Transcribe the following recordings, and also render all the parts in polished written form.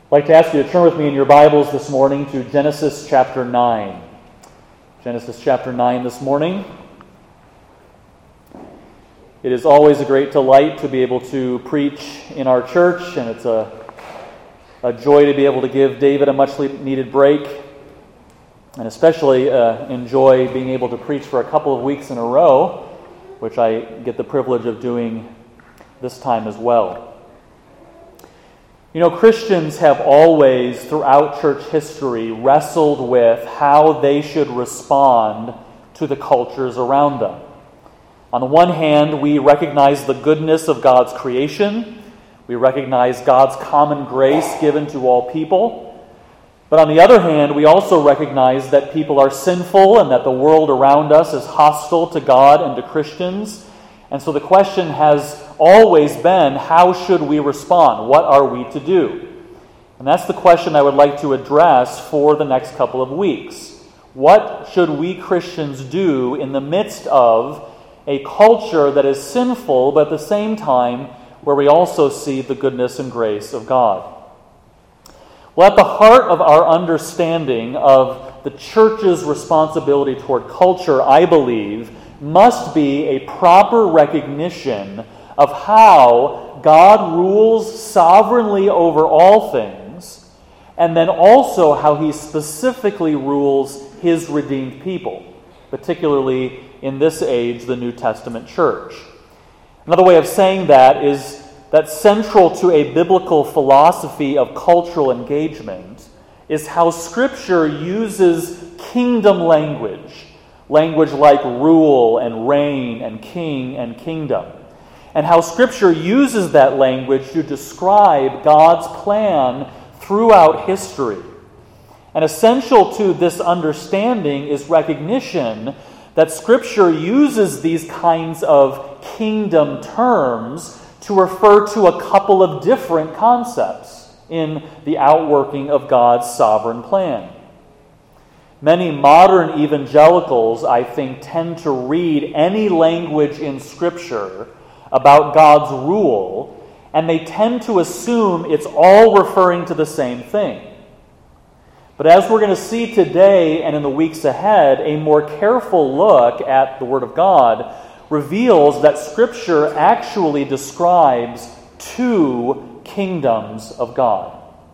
I'd like to ask you to turn with me in your Bibles this morning to Genesis chapter 9. Genesis chapter 9 this morning. It is always a great delight to be able to preach in our church, and it's a joy to be able to give David a much needed break, and especially enjoy being able to preach for a couple of weeks in a row, which I get the privilege of doing this time as well. You know, Christians have always, throughout church history, wrestled with how they should respond to the cultures around them. On the one hand, we recognize the goodness of God's creation. We recognize God's common grace given to all people. But on the other hand, we also recognize that people are sinful and that the world around us is hostile to God and to Christians. And so the question has always been, how should we respond? What are we to do? And that's the question I would like to address for the next couple of weeks. What should we Christians do in the midst of a culture that is sinful, but at the same time where we also see the goodness and grace of God? Well, at the heart of our understanding of the church's responsibility toward culture, I believe, must be a proper recognition of how God rules sovereignly over all things, and then also how he specifically rules his redeemed people, particularly in this age, the New Testament church. Another way of saying that is that central to a biblical philosophy of cultural engagement is how Scripture uses kingdom language like rule and reign and king and kingdom, and how Scripture uses that language to describe God's plan throughout history. And essential to this understanding is recognition that Scripture uses these kinds of kingdom terms to refer to a couple of different concepts in the outworking of God's sovereign plan. Many modern evangelicals, I think, tend to read any language in Scripture about God's rule, and they tend to assume it's all referring to the same thing. But as we're going to see today and in the weeks ahead, a more careful look at the Word of God reveals that Scripture actually describes two kingdoms of God.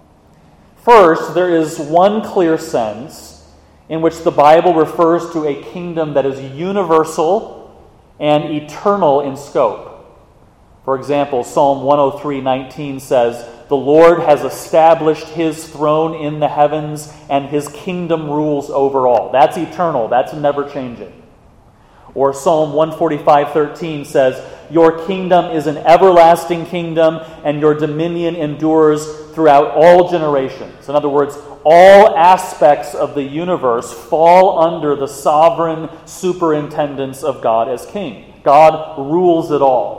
First, there is one clear sense in which the Bible refers to a kingdom that is universal and eternal in scope. For example, Psalm 103:19 says, "The Lord has established his throne in the heavens, and his kingdom rules over all." That's eternal. That's never changing. Or Psalm 145:13 says, "Your kingdom is an everlasting kingdom, and your dominion endures throughout all generations." In other words, all aspects of the universe fall under the sovereign superintendence of God as king. God rules it all.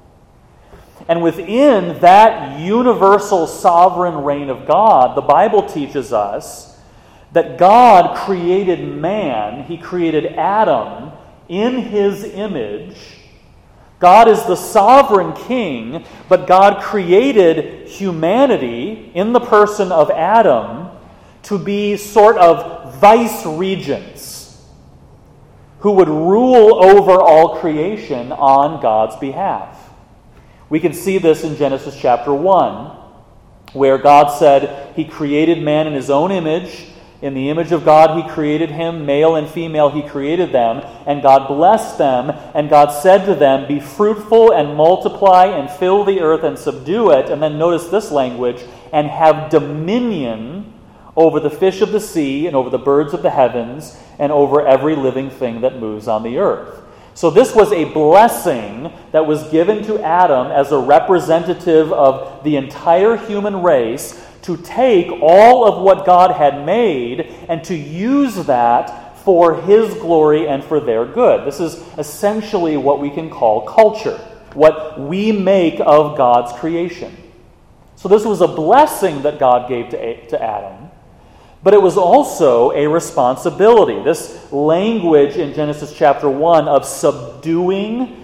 And within that universal sovereign reign of God, the Bible teaches us that God created man, he created Adam in his image. God is the sovereign king, but God created humanity in the person of Adam to be sort of vice regents who would rule over all creation on God's behalf. We can see this in Genesis chapter 1, where God said he created man in his own image. In the image of God he created him, male and female he created them, and God blessed them, and God said to them, "Be fruitful and multiply and fill the earth and subdue it." And then notice this language, "and have dominion over the fish of the sea and over the birds of the heavens and over every living thing that moves on the earth." So this was a blessing that was given to Adam as a representative of the entire human race to take all of what God had made and to use that for his glory and for their good. This is essentially what we can call culture, what we make of God's creation. So this was a blessing that God gave to Adam. But it was also a responsibility. This language in Genesis chapter 1 of subduing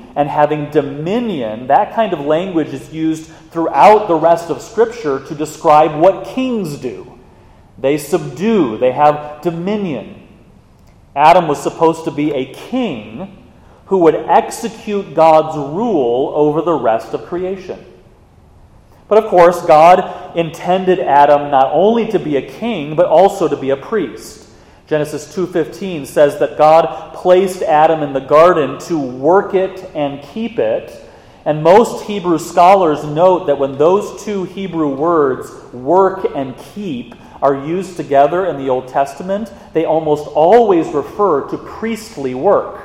and having dominion, that kind of language is used throughout the rest of Scripture to describe what kings do. They subdue, they have dominion. Adam was supposed to be a king who would execute God's rule over the rest of creation. But of course, God intended Adam not only to be a king, but also to be a priest. Genesis 2:15 says that God placed Adam in the garden to work it and keep it. And most Hebrew scholars note that when those two Hebrew words, work and keep, are used together in the Old Testament, they almost always refer to priestly work.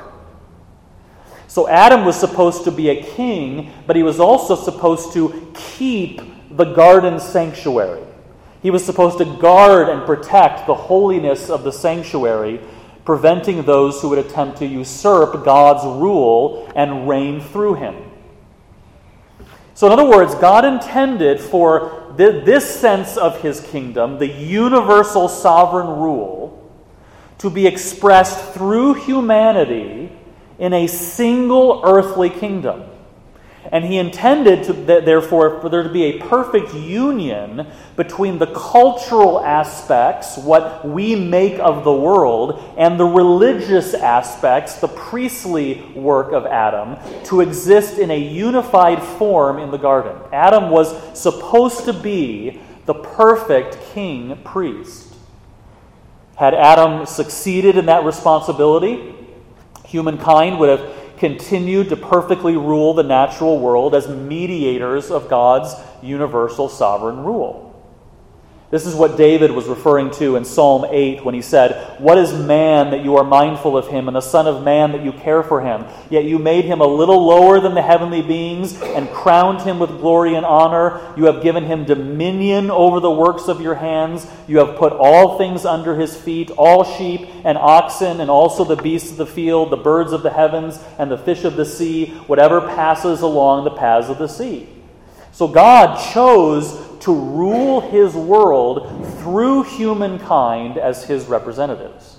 So Adam was supposed to be a king, but he was also supposed to keep the garden sanctuary. He was supposed to guard and protect the holiness of the sanctuary, preventing those who would attempt to usurp God's rule and reign through him. So in other words, God intended for this sense of his kingdom, the universal sovereign rule, to be expressed through humanity in a single earthly kingdom. And he intended, therefore, for there to be a perfect union between the cultural aspects, what we make of the world, and the religious aspects, the priestly work of Adam, to exist in a unified form in the garden. Adam was supposed to be the perfect king-priest. Had Adam succeeded in that responsibility, humankind would have continued to perfectly rule the natural world as mediators of God's universal sovereign rule. This is what David was referring to in Psalm 8 when he said, "What is man that you are mindful of him, and the son of man that you care for him? Yet you made him a little lower than the heavenly beings and crowned him with glory and honor. You have given him dominion over the works of your hands. You have put all things under his feet, all sheep and oxen, and also the beasts of the field, the birds of the heavens, and the fish of the sea, whatever passes along the paths of the sea." So God chose to rule his world through humankind as his representatives.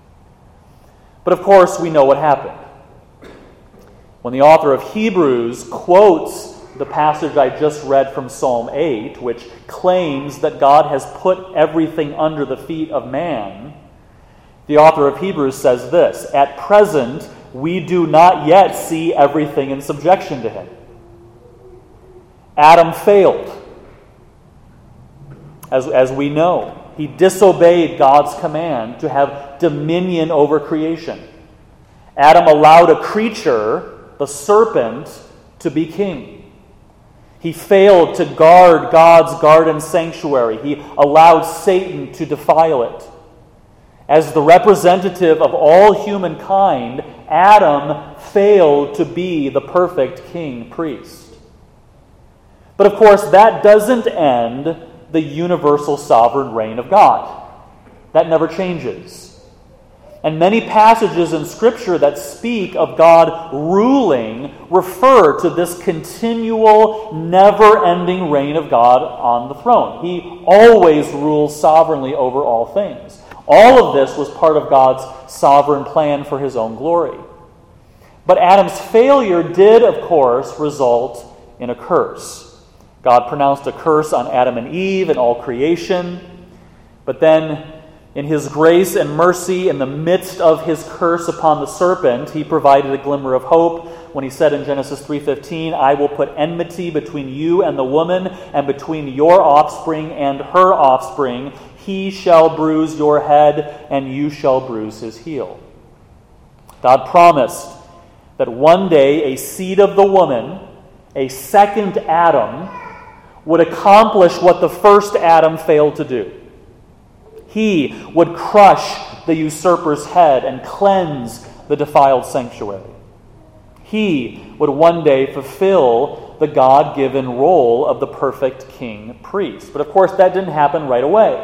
But of course, we know what happened. When the author of Hebrews quotes the passage I just read from Psalm 8, which claims that God has put everything under the feet of man, the author of Hebrews says this, "At present, we do not yet see everything in subjection to him." Adam failed. As we know, he disobeyed God's command to have dominion over creation. Adam allowed a creature, the serpent, to be king. He failed to guard God's garden sanctuary. He allowed Satan to defile it. As the representative of all humankind, Adam failed to be the perfect king-priest. But of course, that doesn't end the universal sovereign reign of God. That never changes. And many passages in Scripture that speak of God ruling refer to this continual, never-ending reign of God on the throne. He always rules sovereignly over all things. All of this was part of God's sovereign plan for his own glory. But Adam's failure did, of course, result in a curse. God pronounced a curse on Adam and Eve and all creation. But then, in his grace and mercy, in the midst of his curse upon the serpent, he provided a glimmer of hope when he said in Genesis 3:15, "I will put enmity between you and the woman, and between your offspring and her offspring. He shall bruise your head, and you shall bruise his heel." God promised that one day a seed of the woman, a second Adam, would accomplish what the first Adam failed to do. He would crush the usurper's head and cleanse the defiled sanctuary. He would one day fulfill the God-given role of the perfect king-priest. But of course, that didn't happen right away.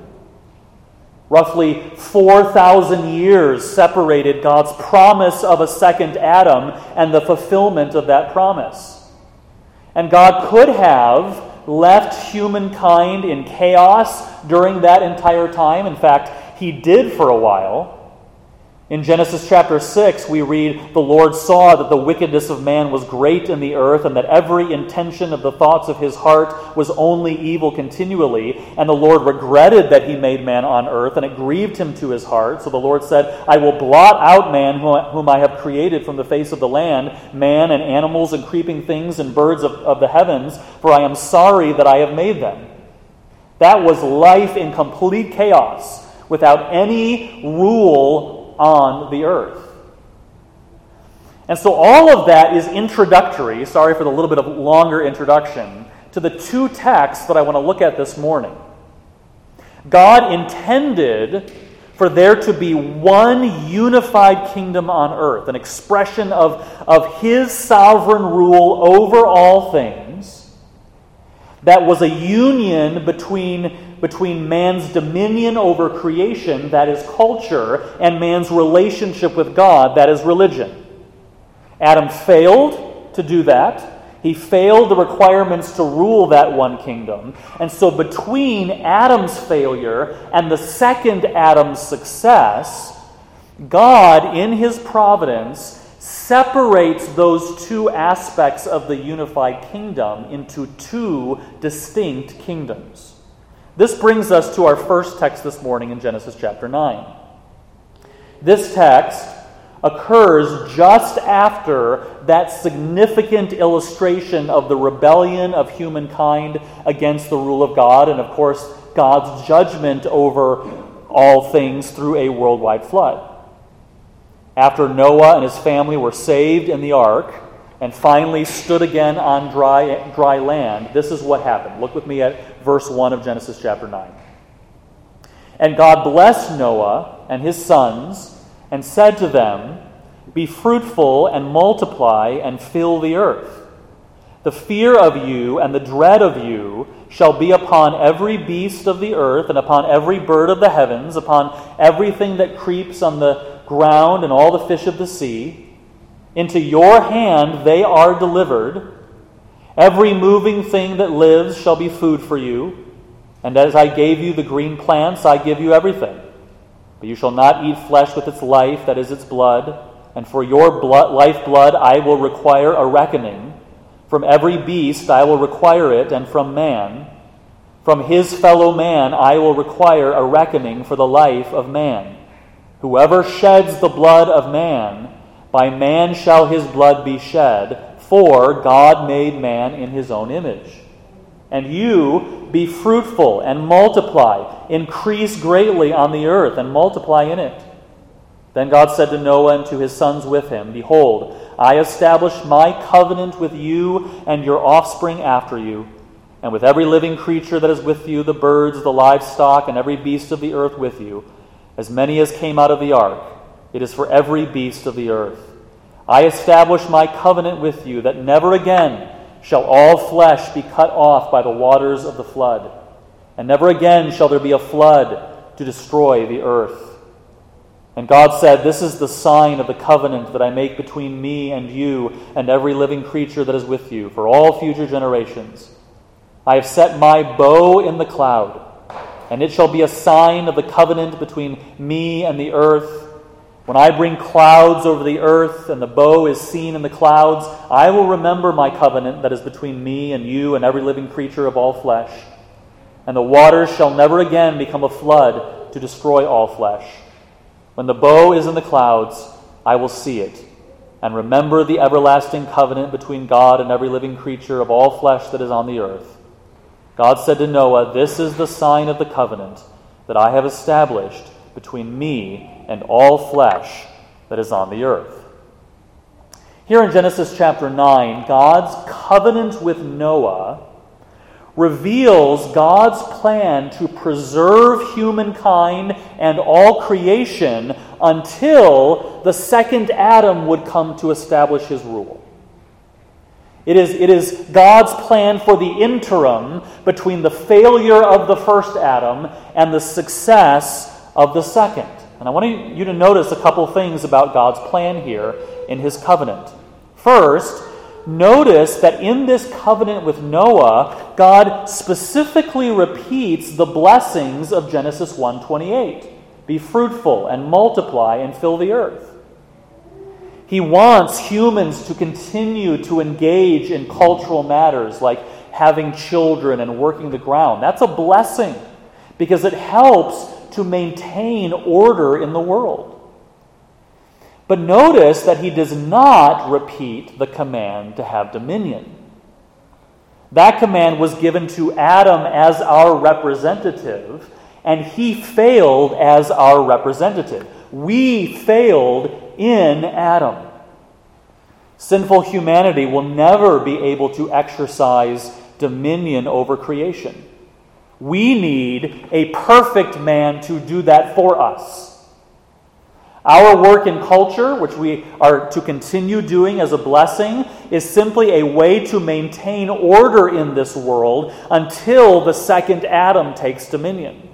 Roughly 4,000 years separated God's promise of a second Adam and the fulfillment of that promise. And God could have left humankind in chaos during that entire time. In fact, he did for a while. In Genesis chapter 6, we read, "The Lord saw that the wickedness of man was great in the earth, and that every intention of the thoughts of his heart was only evil continually. And the Lord regretted that he made man on earth, and it grieved him to his heart. So the Lord said, I will blot out man whom I have created from the face of the land, man and animals and creeping things and birds of the heavens, for I am sorry that I have made them." That was life in complete chaos, without any rule on the earth. And so all of that is introductory, sorry for the little bit of longer introduction, to the two texts that I want to look at this morning. God intended for there to be one unified kingdom on earth, an expression of His sovereign rule over all things, that was a union between man's dominion over creation, that is culture, and man's relationship with God, that is religion. Adam failed to do that. He failed the requirements to rule that one kingdom. And so between Adam's failure and the second Adam's success, God, in His providence, separates those two aspects of the unified kingdom into two distinct kingdoms. This brings us to our first text this morning in Genesis chapter 9. This text occurs just after that significant illustration of the rebellion of humankind against the rule of God, and of course God's judgment over all things through a worldwide flood. After Noah and his family were saved in the ark and finally stood again on dry land, this is what happened. Look with me at verse 1 of Genesis chapter 9. "And God blessed Noah and his sons and said to them, 'Be fruitful and multiply and fill the earth. The fear of you and the dread of you shall be upon every beast of the earth and upon every bird of the heavens, upon everything that creeps on the ground and all the fish of the sea. Into your hand they are delivered. Every moving thing that lives shall be food for you. And as I gave you the green plants, I give you everything. But you shall not eat flesh with its life, that is its blood. And for your lifeblood I will require a reckoning. From every beast I will require it, and from man. From his fellow man I will require a reckoning for the life of man. Whoever sheds the blood of man, by man shall his blood be shed, for God made man in His own image. And you be fruitful and multiply, increase greatly on the earth and multiply in it.' Then God said to Noah and to his sons with him, 'Behold, I establish my covenant with you and your offspring after you, and with every living creature that is with you, the birds, the livestock, and every beast of the earth with you, as many as came out of the ark. It is for every beast of the earth. I establish my covenant with you, that never again shall all flesh be cut off by the waters of the flood, and never again shall there be a flood to destroy the earth.' And God said, 'This is the sign of the covenant that I make between me and you and every living creature that is with you for all future generations. I have set my bow in the cloud, and it shall be a sign of the covenant between me and the earth. When I bring clouds over the earth and the bow is seen in the clouds, I will remember my covenant that is between me and you and every living creature of all flesh. And the waters shall never again become a flood to destroy all flesh. When the bow is in the clouds, I will see it, and remember the everlasting covenant between God and every living creature of all flesh that is on the earth.' God said to Noah, 'This is the sign of the covenant that I have established between me and all flesh that is on the earth.'" Here in Genesis chapter 9, God's covenant with Noah reveals God's plan to preserve humankind and all creation until the second Adam would come to establish his rule. It is God's plan for the interim between the failure of the first Adam and the success of the second. And I want you to notice a couple things about God's plan here in His covenant. First, notice that in this covenant with Noah, God specifically repeats the blessings of Genesis 1:28. Be fruitful and multiply and fill the earth. He wants humans to continue to engage in cultural matters like having children and working the ground. That's a blessing because it helps to maintain order in the world. But notice that he does not repeat the command to have dominion. That command was given to Adam as our representative, and he failed as our representative. We failed in Adam. Sinful humanity will never be able to exercise dominion over creation. We need a perfect man to do that for us. Our work in culture, which we are to continue doing as a blessing, is simply a way to maintain order in this world until the second Adam takes dominion.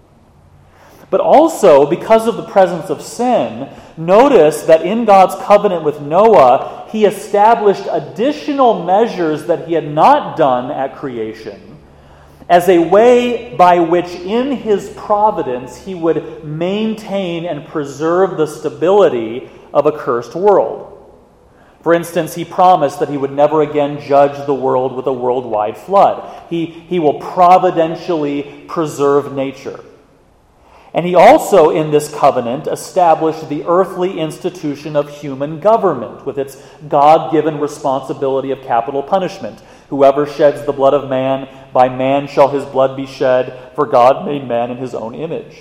But also, because of the presence of sin, notice that in God's covenant with Noah, he established additional measures that he had not done at creation as a way by which in his providence he would maintain and preserve the stability of a cursed world. For instance, he promised that he would never again judge the world with a worldwide flood. He will providentially preserve nature. And he also, in this covenant, established the earthly institution of human government with its God-given responsibility of capital punishment. Whoever sheds the blood of man, by man shall his blood be shed, for God made man in his own image.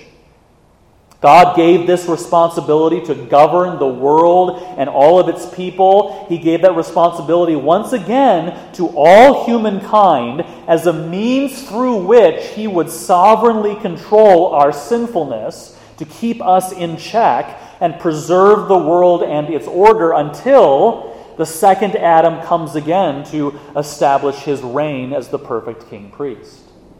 God gave this responsibility to govern the world and all of its people. He gave that responsibility once again to all humankind as a means through which he would sovereignly control our sinfulness to keep us in check and preserve the world and its order until the second Adam comes again to establish his reign as the perfect king-priest.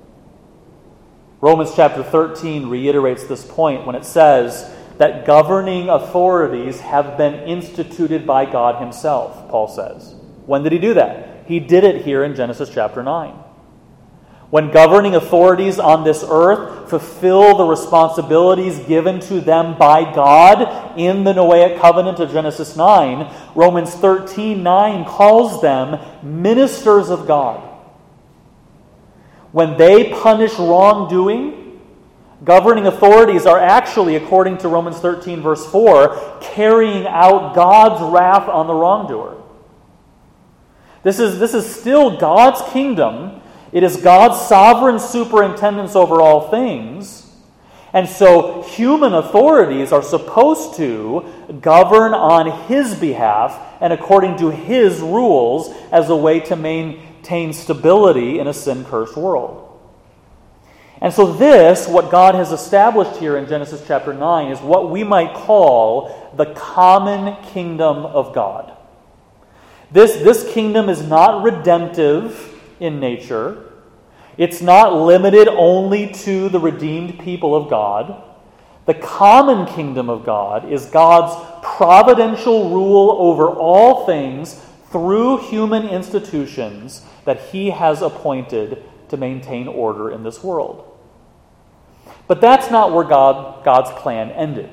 Romans chapter 13 reiterates this point when it says that governing authorities have been instituted by God himself, Paul says. When did he do that? He did it here in Genesis chapter 9. When governing authorities on this earth fulfill the responsibilities given to them by God in the Noahic covenant of Genesis 9, Romans 13:9 calls them ministers of God. When they punish wrongdoing, governing authorities are actually, according to Romans 13, verse 4, carrying out God's wrath on the wrongdoer. This is still God's kingdom. It is God's sovereign superintendence over all things. And so human authorities are supposed to govern on his behalf and according to his rules as a way to maintain stability in a sin-cursed world. And so this, what God has established here in Genesis chapter 9, is what we might call the common kingdom of God. This kingdom is not redemptive in nature. It's not limited only to the redeemed people of God. The common kingdom of God is God's providential rule over all things through human institutions that he has appointed to maintain order in this world. But that's not where God's plan ended.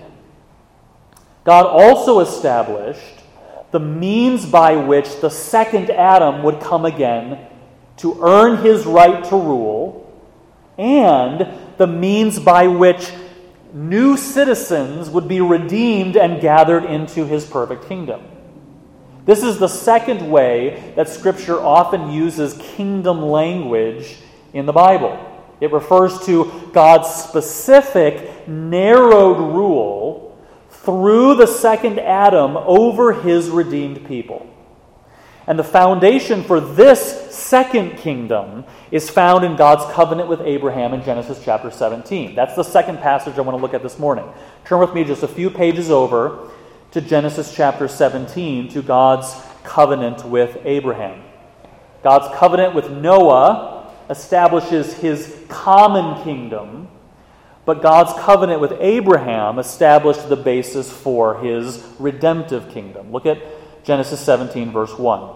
God also established the means by which the second Adam would come again to earn his right to rule, and the means by which new citizens would be redeemed and gathered into his perfect kingdom. This is the second way that Scripture often uses kingdom language in the Bible. It refers to God's specific, narrowed rule through the second Adam over his redeemed people. And the foundation for this second kingdom is found in God's covenant with Abraham in Genesis chapter 17. That's the second passage I want to look at this morning. Turn with me just a few pages over to Genesis chapter 17, to God's covenant with Abraham. God's covenant with Noah establishes his common kingdom, but God's covenant with Abraham established the basis for his redemptive kingdom. Look at Genesis 17, verse 1.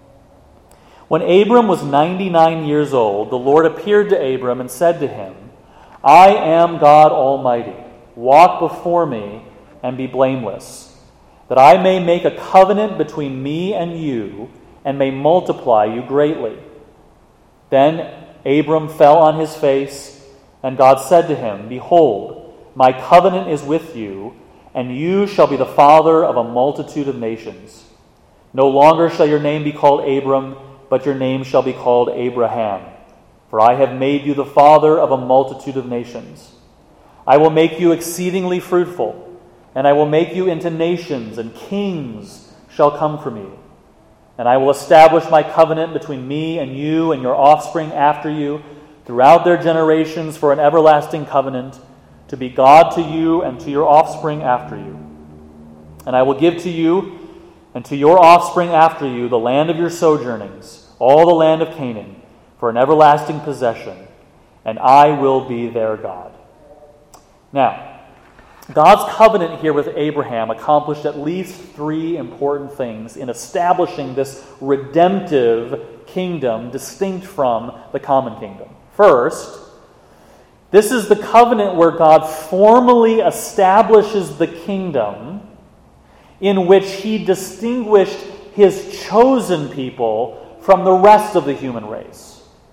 When Abram was 99 years old, the Lord appeared to Abram and said to him, I am God Almighty. walk before me and be blameless, that I may make a covenant between me and you, and may multiply you greatly." Then Abram fell on his face, and God said to him, "Behold, my covenant is with you, and you shall be the father of a multitude of nations. No longer shall your name be called Abram, but your name shall be called Abraham. For I have made you the father of a multitude of nations. I will make you exceedingly fruitful, and I will make you into nations, and kings shall come from you. And I will establish my covenant between me and you and your offspring after you throughout their generations for an everlasting covenant, to be God to you and to your offspring after you. And I will give to you and to your offspring after you the land of your sojournings, all the land of Canaan, for an everlasting possession, and I will be their God." Now, God's covenant here with Abraham accomplished at least three important things in establishing this redemptive kingdom distinct from the common kingdom. First, this is the covenant where God formally establishes the kingdom in which he distinguished his chosen people from the rest of the human race.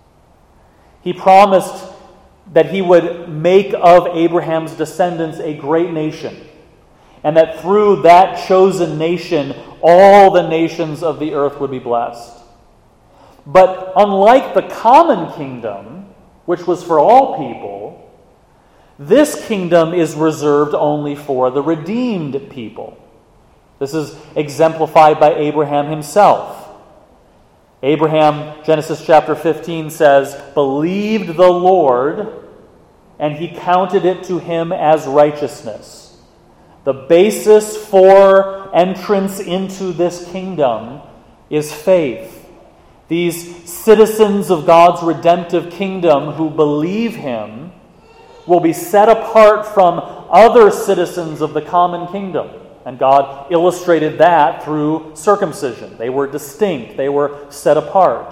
He promised that he would make of Abraham's descendants a great nation, and that through that chosen nation, all the nations of the earth would be blessed. But unlike the common kingdom, which was for all people, this kingdom is reserved only for the redeemed people. This is exemplified by Abraham himself. Abraham, Genesis chapter 15 says, "believed the Lord, and he counted it to him as righteousness." The basis for entrance into this kingdom is faith. These citizens of God's redemptive kingdom who believe him will be set apart from other citizens of the common kingdom. And God illustrated that through circumcision. They were distinct. They were set apart.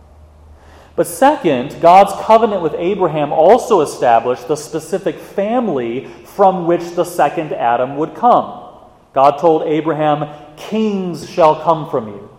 But second, God's covenant with Abraham also established the specific family from which the second Adam would come. God told Abraham, "Kings shall come from you."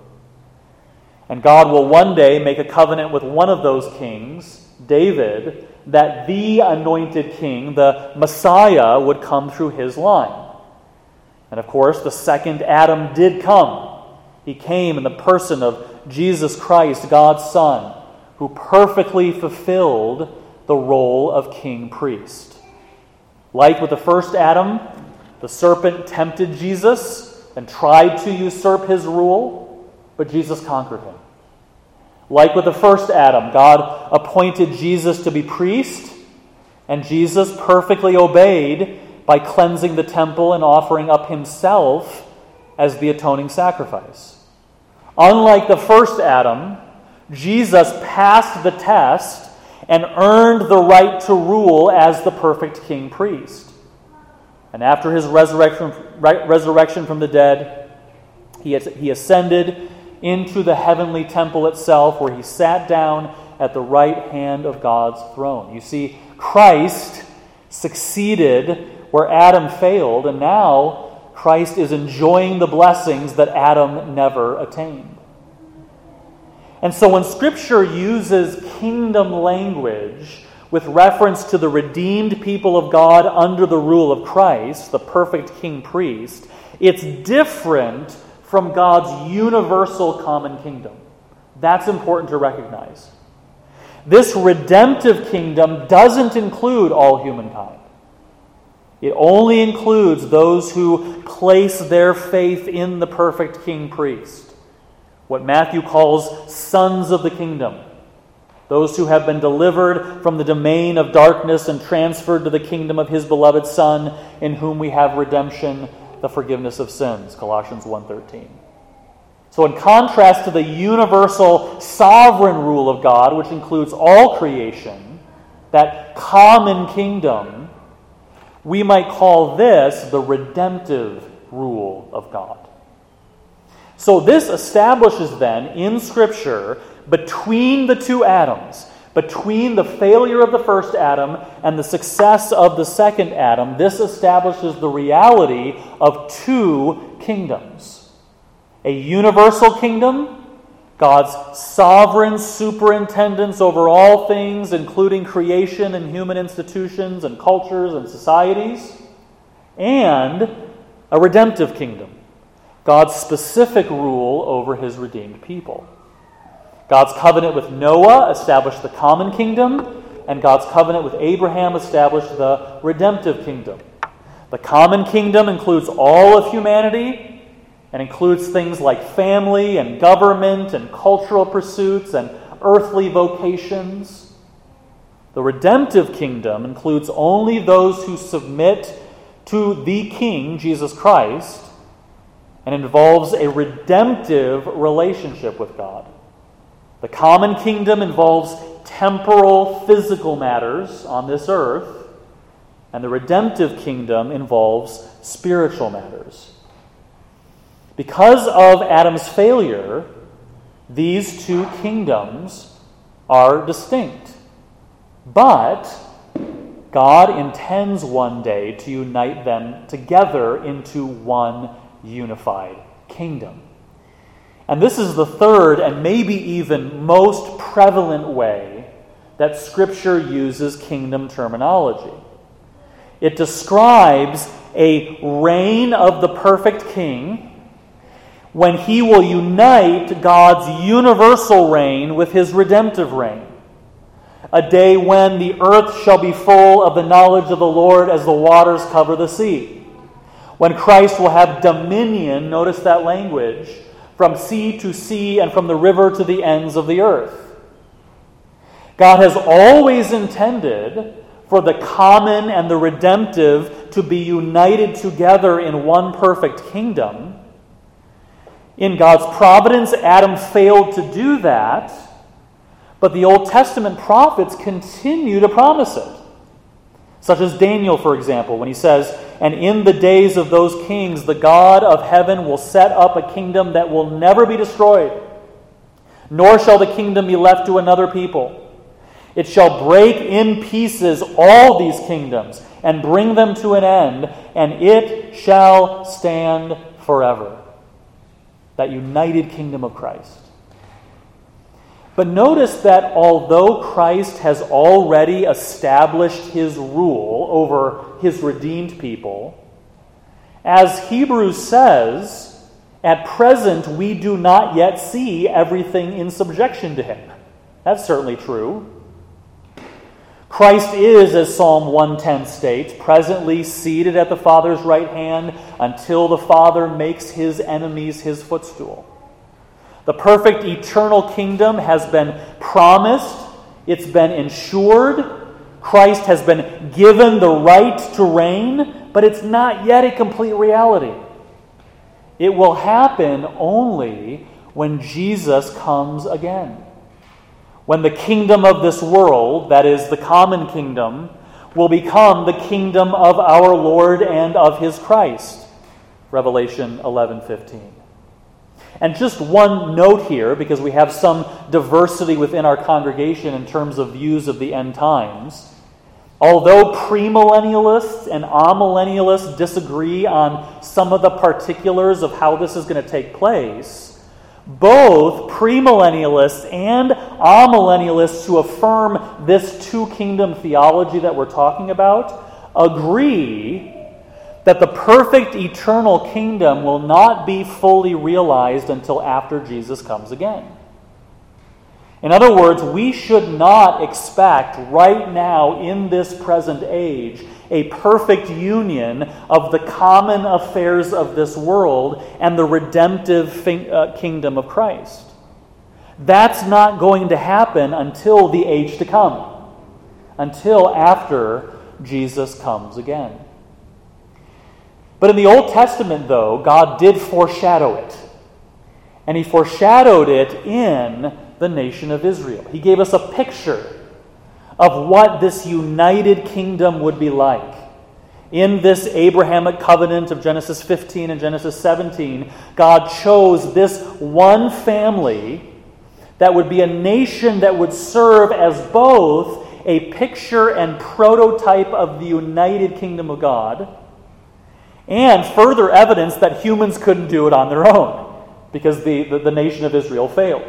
And God will one day make a covenant with one of those kings, David, that the anointed king, the Messiah, would come through his line. And of course, the second Adam did come. He came in the person of Jesus Christ, God's Son, who perfectly fulfilled the role of king-priest. Like with the first Adam, the serpent tempted Jesus and tried to usurp his rule, but Jesus conquered him. Like with the first Adam, God appointed Jesus to be priest, and Jesus perfectly obeyed by cleansing the temple and offering up himself as the atoning sacrifice. Unlike the first Adam, Jesus passed the test and earned the right to rule as the perfect king-priest. And after his resurrection from the dead, he ascended into the heavenly temple itself, where he sat down at the right hand of God's throne. You see, Christ succeeded where Adam failed, and now Christ is enjoying the blessings that Adam never attained. And so when Scripture uses kingdom language with reference to the redeemed people of God under the rule of Christ, the perfect king-priest, it's different from God's universal common kingdom. That's important to recognize. This redemptive kingdom doesn't include all humankind. It only includes those who place their faith in the perfect king-priest, what Matthew calls sons of the kingdom, those who have been delivered from the domain of darkness and transferred to the kingdom of his beloved Son, in whom we have redemption, the forgiveness of sins, Colossians 1:13. So in contrast to the universal sovereign rule of God, which includes all creation, that common kingdom, we might call this the redemptive rule of God. So this establishes then in Scripture, between the two Adams, between the failure of the first Adam and the success of the second Adam, this establishes the reality of two kingdoms. A universal kingdom, God's sovereign superintendence over all things, including creation and human institutions and cultures and societies, and a redemptive kingdom, God's specific rule over his redeemed people. God's covenant with Noah established the common kingdom, and God's covenant with Abraham established the redemptive kingdom. The common kingdom includes all of humanity and includes things like family and government and cultural pursuits and earthly vocations. The redemptive kingdom includes only those who submit to the King, Jesus Christ, and involves a redemptive relationship with God. The common kingdom involves temporal, physical matters on this earth, and the redemptive kingdom involves spiritual matters. Because of Adam's failure, these two kingdoms are distinct. But God intends one day to unite them together into one unified kingdom. And this is the third and maybe even most prevalent way that Scripture uses kingdom terminology. It describes a reign of the perfect king when he will unite God's universal reign with his redemptive reign. A day when the earth shall be full of the knowledge of the Lord as the waters cover the sea. When Christ will have dominion, notice that language, from sea to sea and from the river to the ends of the earth. God has always intended for the common and the redemptive to be united together in one perfect kingdom. In God's providence, Adam failed to do that, but the Old Testament prophets continue to promise it. Such as Daniel, for example, when he says, "And in the days of those kings, the God of heaven will set up a kingdom that will never be destroyed, nor shall the kingdom be left to another people. It shall break in pieces all these kingdoms and bring them to an end, and it shall stand forever." That united kingdom of Christ. But notice that although Christ has already established his rule over his redeemed people, as Hebrews says, at present we do not yet see everything in subjection to him. That's certainly true. Christ is, as Psalm 110 states, presently seated at the Father's right hand until the Father makes his enemies his footstool. The perfect eternal kingdom has been promised. It's been ensured. Christ has been given the right to reign, but it's not yet a complete reality. It will happen only when Jesus comes again. When the kingdom of this world, that is the common kingdom, will become the kingdom of our Lord and of his Christ. Revelation 11:15. And just one note here, because we have some diversity within our congregation in terms of views of the end times. Although premillennialists and amillennialists disagree on some of the particulars of how this is going to take place, both premillennialists and amillennialists who affirm this two-kingdom theology that we're talking about agree that the perfect eternal kingdom will not be fully realized until after Jesus comes again. In other words, we should not expect right now in this present age a perfect union of the common affairs of this world and the redemptive kingdom of Christ. That's not going to happen until the age to come, until after Jesus comes again. But in the Old Testament, though, God did foreshadow it. And he foreshadowed it in the nation of Israel. He gave us a picture of what this united kingdom would be like. In this Abrahamic covenant of Genesis 15 and Genesis 17, God chose this one family that would be a nation that would serve as both a picture and prototype of the united kingdom of God, and further evidence that humans couldn't do it on their own, because the nation of Israel failed.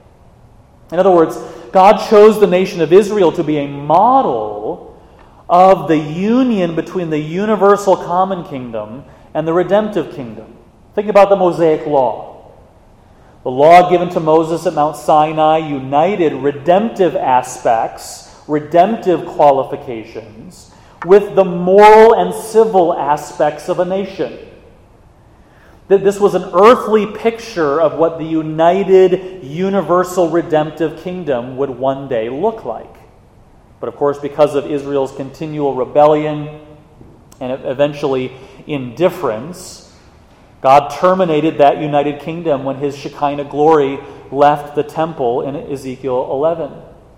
In other words, God chose the nation of Israel to be a model of the union between the universal common kingdom and the redemptive kingdom. Think about the Mosaic Law. The law given to Moses at Mount Sinai united redemptive aspects, redemptive qualifications, with the moral and civil aspects of a nation. That this was an earthly picture of what the united, universal, redemptive kingdom would one day look like. But of course, because of Israel's continual rebellion and eventually indifference, God terminated that united kingdom when His Shekinah glory left the temple in Ezekiel 11.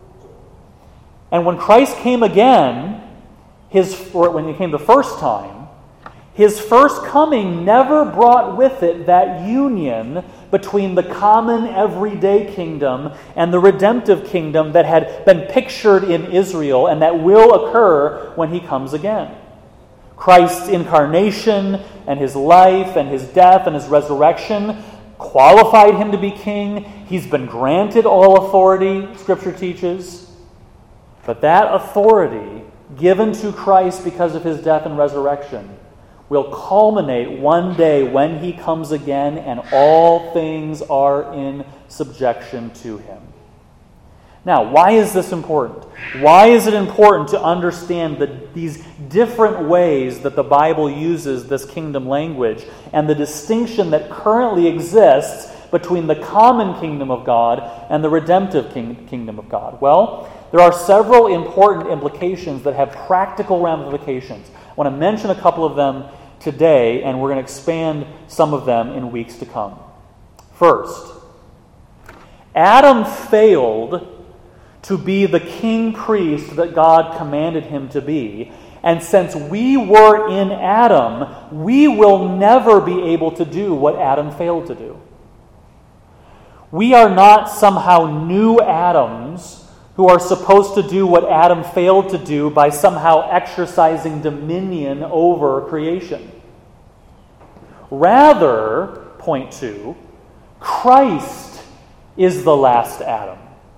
And when Christ came again, when He came the first time, His first coming never brought with it that union between the common everyday kingdom and the redemptive kingdom that had been pictured in Israel and that will occur when He comes again. Christ's incarnation and His life and His death and His resurrection qualified Him to be king. He's been granted all authority, Scripture teaches. But that authority given to Christ because of His death and resurrection will culminate one day when He comes again and all things are in subjection to Him. Now, why is this important? Why is it important to understand these different ways that the Bible uses this kingdom language and the distinction that currently exists between the common kingdom of God and the redemptive kingdom of God? Well, there are several important implications that have practical ramifications. I want to mention a couple of them today, and we're going to expand some of them in weeks to come. First, Adam failed to be the king priest that God commanded him to be, and since we were in Adam, we will never be able to do what Adam failed to do. We are not somehow new Adams who are supposed to do what Adam failed to do by somehow exercising dominion over creation. Rather, point 2, Christ is the last Adam.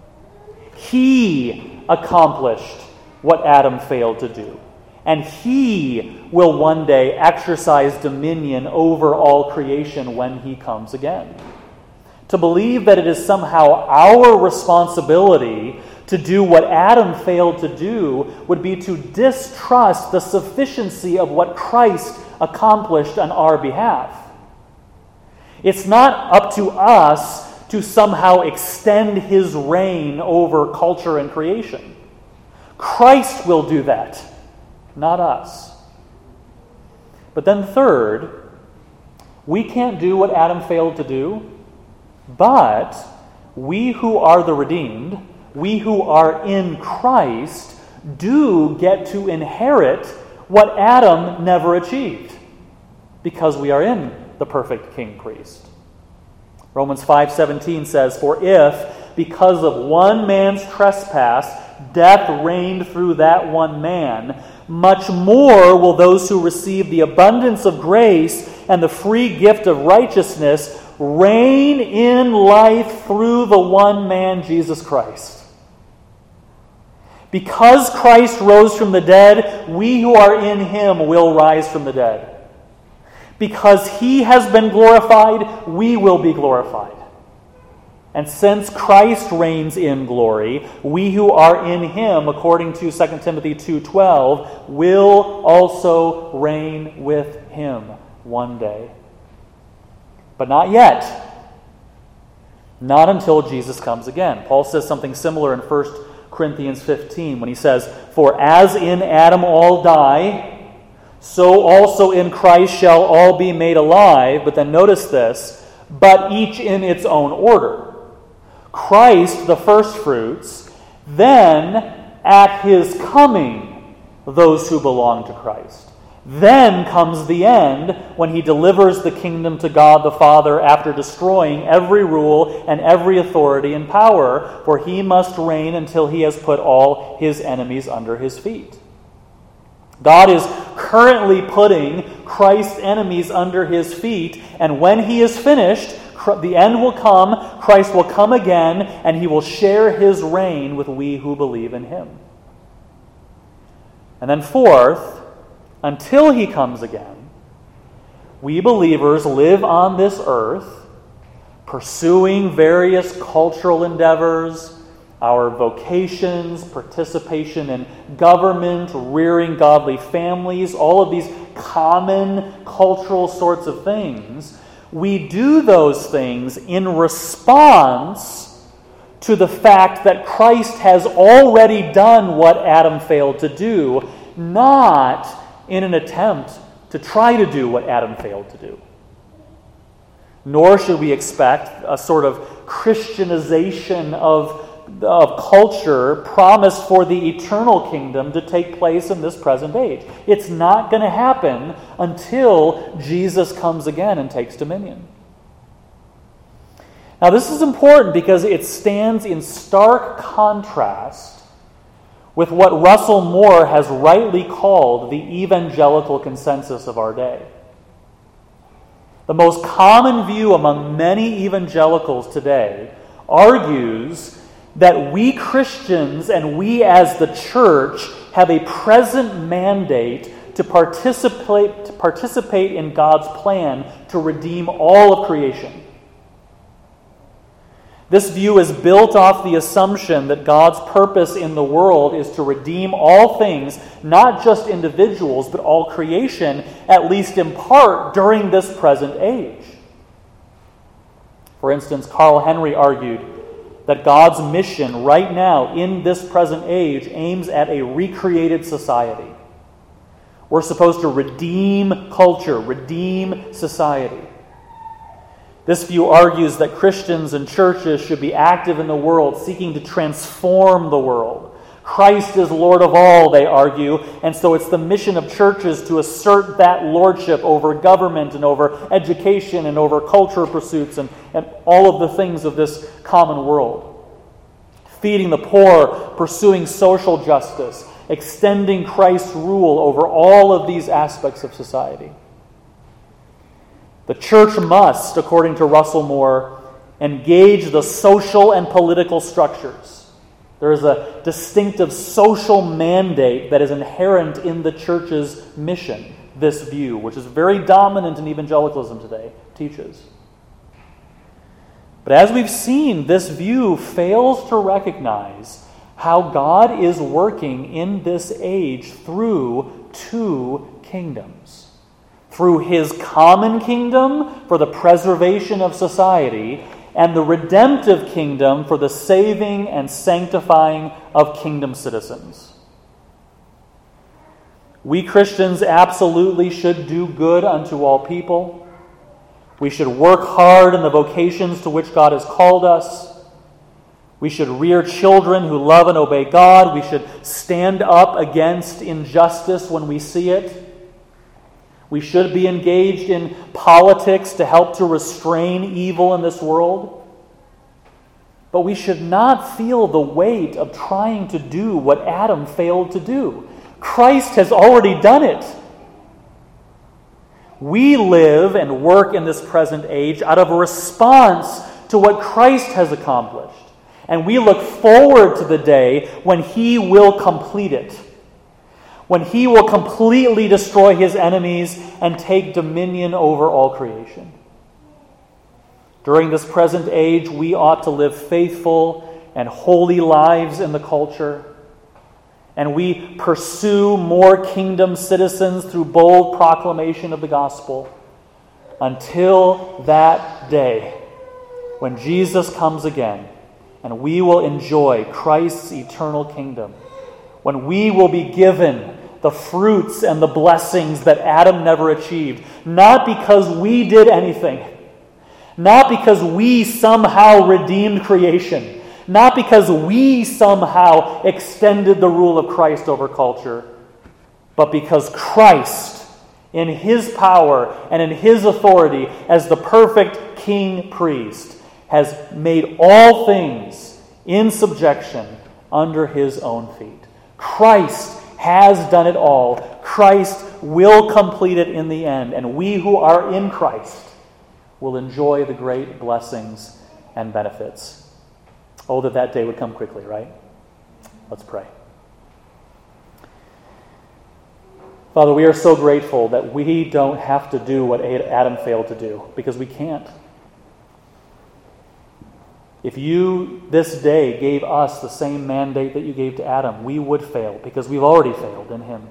He accomplished what Adam failed to do. And He will one day exercise dominion over all creation when He comes again. To believe that it is somehow our responsibility to do what Adam failed to do would be to distrust the sufficiency of what Christ accomplished on our behalf. It's not up to us to somehow extend His reign over culture and creation. Christ will do that, not us. But then third, we can't do what Adam failed to do, but we who are the redeemed, we who are in Christ, do get to inherit what Adam never achieved, because we are in the perfect king priest. Romans 5:17 says, "For if, because of one man's trespass, death reigned through that one man, much more will those who receive the abundance of grace and the free gift of righteousness reign in life through the one man, Jesus Christ." Because Christ rose from the dead, we who are in Him will rise from the dead. Because He has been glorified, we will be glorified. And since Christ reigns in glory, we who are in Him, according to 2 Timothy 2:12, will also reign with Him one day. But not yet. Not until Jesus comes again. Paul says something similar in 1 Corinthians 15 when he says, "For as in Adam all die, so also in Christ shall all be made alive." But then notice this, "but each in its own order. Christ the firstfruits, then at His coming those who belong to Christ. Then comes the end, when he delivers the kingdom to God the Father after destroying every rule and every authority and power, for he must reign until he has put all his enemies under his feet. God is currently putting Christ's enemies under his feet, and when he is finished, the end will come, Christ will come again, and he will share his reign with we who believe in him. And then fourth, until he comes again, we believers live on this earth, pursuing various cultural endeavors, our vocations, participation in government, rearing godly families, all of these common cultural sorts of things. We do those things in response to the fact that Christ has already done what Adam failed to do, not in an attempt to try to do what Adam failed to do. Nor should we expect a sort of Christianization of culture promised for the eternal kingdom to take place in this present age. It's not going to happen until Jesus comes again and takes dominion. Now, this is important because it stands in stark contrast with what Russell Moore has rightly called the evangelical consensus of our day. The most common view among many evangelicals today argues that we Christians and we as the church have a present mandate to participate in God's plan to redeem all of creation. This view is built off the assumption that God's purpose in the world is to redeem all things, not just individuals, but all creation, at least in part, during this present age. For instance, Carl Henry argued that God's mission right now in this present age aims at a recreated society. We're supposed to redeem culture, redeem society. This view argues that Christians and churches should be active in the world, seeking to transform the world. Christ is Lord of all, they argue, and so it's the mission of churches to assert that lordship over government and over education and over cultural pursuits and all of the things of this common world. Feeding the poor, pursuing social justice, extending Christ's rule over all of these aspects of society. The church must, according to Russell Moore, engage the social and political structures. There is a distinctive social mandate that is inherent in the church's mission, this view, which is very dominant in evangelicalism today, teaches. But as we've seen, this view fails to recognize how God is working in this age through two kingdoms. Through his common kingdom for the preservation of society, and the redemptive kingdom for the saving and sanctifying of kingdom citizens. We Christians absolutely should do good unto all people. We should work hard in the vocations to which God has called us. We should rear children who love and obey God. We should stand up against injustice when we see it. We should be engaged in politics to help to restrain evil in this world. But we should not feel the weight of trying to do what Adam failed to do. Christ has already done it. We live and work in this present age out of a response to what Christ has accomplished. And we look forward to the day when he will complete it. When he will completely destroy his enemies and take dominion over all creation. During this present age, we ought to live faithful and holy lives in the culture. And we pursue more kingdom citizens through bold proclamation of the gospel until that day when Jesus comes again and we will enjoy Christ's eternal kingdom. When we will be given the fruits and the blessings that Adam never achieved, not because we did anything, not because we somehow redeemed creation, not because we somehow extended the rule of Christ over culture, but because Christ in His power and in His authority as the perfect king priest, has made all things in subjection under His own feet. Christ has done it all. Christ will complete it in the end, and we who are in Christ will enjoy the great blessings and benefits. Oh, that day would come quickly, right? Let's pray. Father, we are so grateful that we don't have to do what Adam failed to do, because we can't. If you this day gave us the same mandate that you gave to Adam, we would fail, because we've already failed in Him.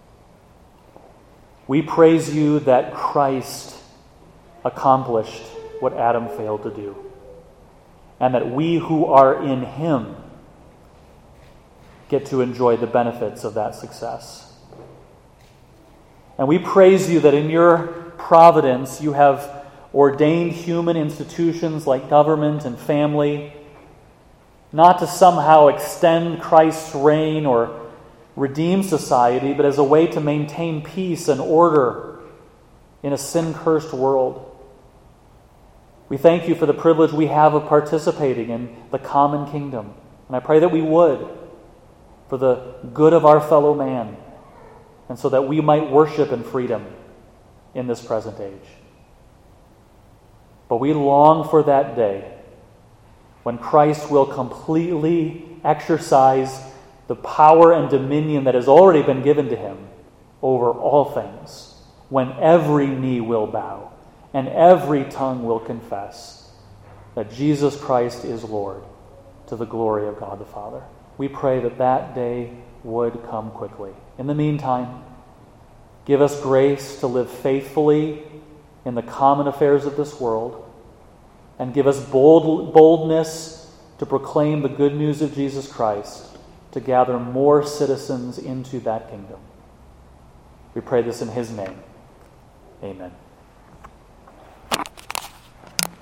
We praise you that Christ accomplished what Adam failed to do, and that we who are in Him get to enjoy the benefits of that success. And we praise you that in your providence you have ordained human institutions like government and family, not to somehow extend Christ's reign or redeem society, but as a way to maintain peace and order in a sin-cursed world. We thank you for the privilege we have of participating in the common kingdom. And I pray that we would, for the good of our fellow man, and so that we might worship in freedom in this present age. But we long for that day when Christ will completely exercise the power and dominion that has already been given to Him over all things, when every knee will bow and every tongue will confess that Jesus Christ is Lord, to the glory of God the Father. We pray that that day would come quickly. In the meantime, give us grace to live faithfully in the common affairs of this world, and give us boldness to proclaim the good news of Jesus Christ, to gather more citizens into that kingdom. We pray this in His name. Amen.